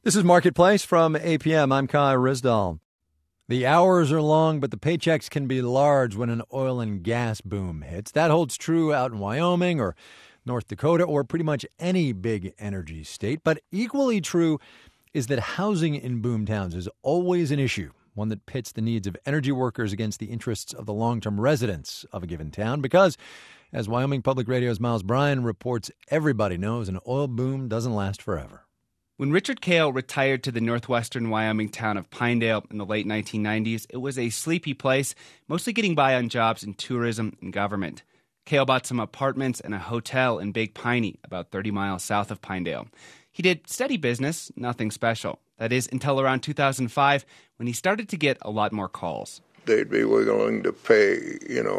This is Marketplace from APM. I'm Kai Rizdal. The hours are long, but the paychecks can be large when an oil and gas boom hits. That holds true out in Wyoming or North Dakota or pretty much any big energy state. But equally true is that housing in boom towns is always an issue, one that pits the needs of energy workers against the interests of the long-term residents of a given town. Because, as Wyoming Public Radio's Miles Bryan reports, everybody knows an oil boom doesn't last forever. When Richard Kale retired to the northwestern Wyoming town of Pinedale in the late 1990s, it was a sleepy place, mostly getting by on jobs in tourism and government. Kale bought some apartments and a hotel in Big Piney, about 30 miles south of Pinedale. He did steady business, nothing special. That is, until around 2005, when he started to get a lot more calls. They'd be willing to pay,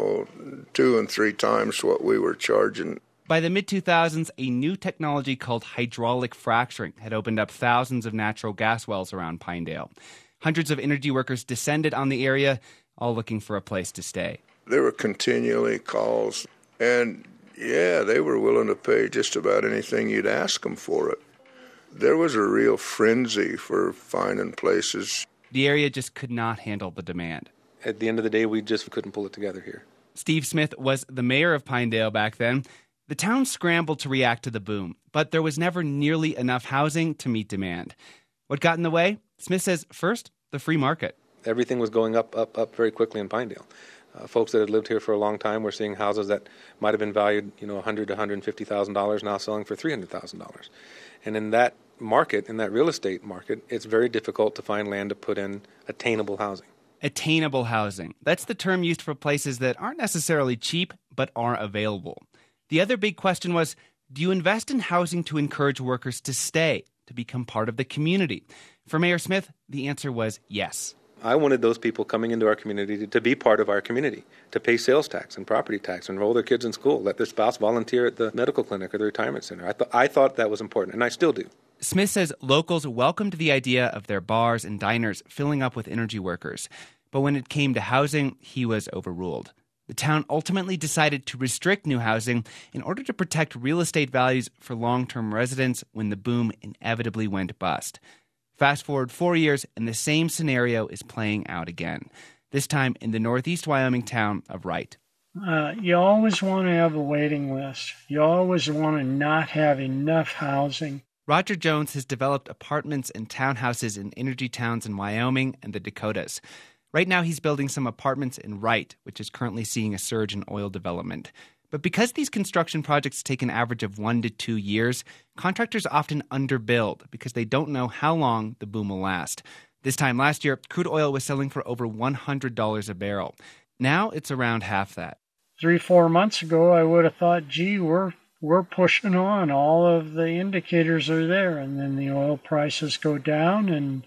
2 and 3 times what we were charging. By the mid-2000s, a new technology called hydraulic fracturing had opened up thousands of natural gas wells around Pinedale. Hundreds of energy workers descended on the area, all looking for a place to stay. There were continually calls, and they were willing to pay just about anything you'd ask them for it. There was a real frenzy for finding places. The area just could not handle the demand. At the end of the day, we just couldn't pull it together here. Steve Smith was the mayor of Pinedale back then. The town scrambled to react to the boom, but there was never nearly enough housing to meet demand. What got in the way? Smith says, first, the free market. Everything was going up very quickly in Pinedale. Folks that had lived here for a long time were seeing houses that might have been valued, $100,000 to $150,000, now selling for $300,000. And in that market, in that real estate market, it's very difficult to find land to put in attainable housing. Attainable housing. That's the term used for places that aren't necessarily cheap, but are available. The other big question was, do you invest in housing to encourage workers to stay, to become part of the community? For Mayor Smith, the answer was yes. I wanted those people coming into our community to be part of our community, to pay sales tax and property tax, enroll their kids in school, let their spouse volunteer at the medical clinic or the retirement center. I thought that was important, and I still do. Smith says locals welcomed the idea of their bars and diners filling up with energy workers. But when it came to housing, he was overruled. The town ultimately decided to restrict new housing in order to protect real estate values for long-term residents when the boom inevitably went bust. Fast forward 4 years, and the same scenario is playing out again, this time in the northeast Wyoming town of Wright. You always want to have a waiting list. You always want to not have enough housing. Roger Jones has developed apartments and townhouses in energy towns in Wyoming and the Dakotas. Right now, he's building some apartments in Wright, which is currently seeing a surge in oil development. But because these construction projects take an average of 1 to 2 years, contractors often underbuild because they don't know how long the boom will last. This time last year, crude oil was selling for over $100 a barrel. Now it's around half that. 3-4 months ago, I would have thought, we're pushing on. All of the indicators are there. And then the oil prices go down, and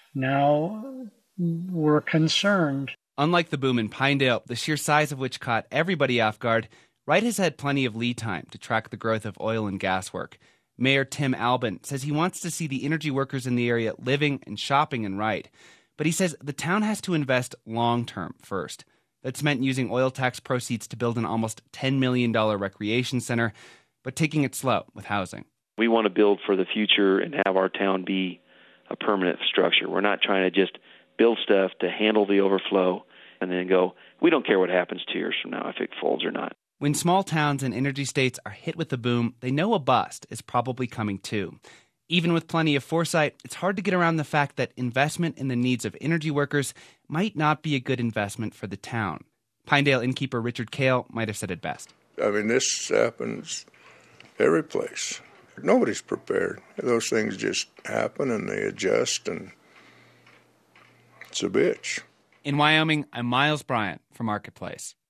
now we're concerned. Unlike the boom in Pinedale, the sheer size of which caught everybody off guard, Wright has had plenty of lead time to track the growth of oil and gas work. Mayor Tim Albin says he wants to see the energy workers in the area living and shopping in Wright. But he says the town has to invest long-term first. That's meant using oil tax proceeds to build an almost $10 million recreation center, but taking it slow with housing. We want to build for the future and have our town be a permanent structure. We're not trying to just build stuff to handle the overflow and then go, we don't care what happens 2 years from now if it folds or not. When small towns and energy states are hit with the boom, they know a bust is probably coming too. Even with plenty of foresight, it's hard to get around the fact that investment in the needs of energy workers might not be a good investment for the town. Pinedale innkeeper Richard Kale might have said it best. This happens every place. Nobody's prepared. Those things just happen and they adjust, and it's a bitch. In Wyoming, I'm Miles Bryan for Marketplace.